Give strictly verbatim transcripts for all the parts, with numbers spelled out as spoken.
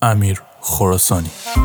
امیر خراسانی.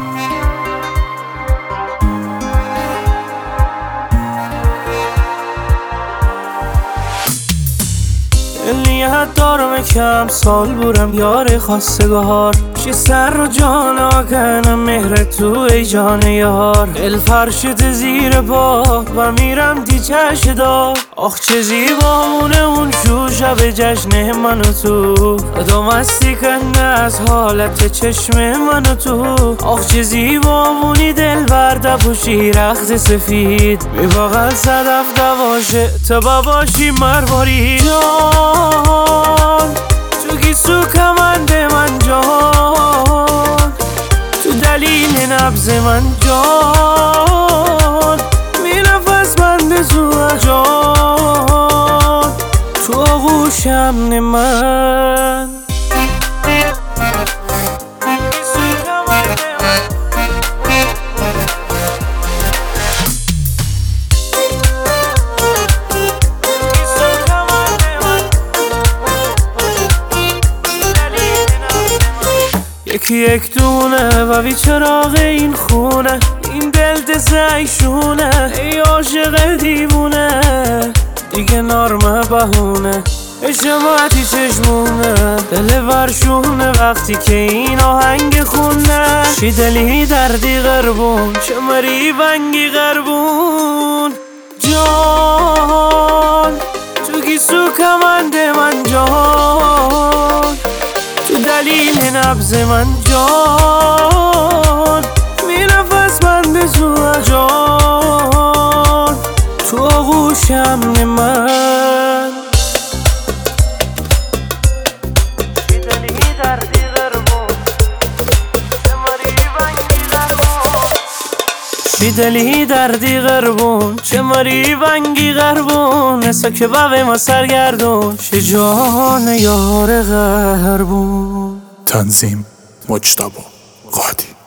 نیت دارم کم سال برم یار خواستگار چی سر و جان آگنم مهر تو ای جان یار دل فرشت زیر باد و میرم دی چش دار آخ چه زیبامونه اون شو شب جشن من و تو خدا مستی کنه از حالت چشم من و تو آخ چه زیبامونی دل برده پوشی رخت سفید بی بغل صدف دواشه تا باباشی مرواری جان تو گیسو کمند من جان تو دلیل نبض من جان می نفس بند زو جان تو آغوشم من یکی یک دونه و بی چراغ این خونه این دل دزیشونه ای عاشق دیوونه دیگه نارمه بهونه اشماتی چشمونه دل ورشونه وقتی که این آهنگ خونه چی دلی دردی غربون چه مری ونگی غربون جان تو گیسو کمند من جان تو دلیل نبض من جان می نفس بند زو جان تو آغوشم من چی دلی دردی غربون چه مری ونگی غربون چی دلی دردی غربون چه مری ونگی غربون نسا که بابه ما سرگردون چه جان یار غربون. تنظیم مجتبی قادی.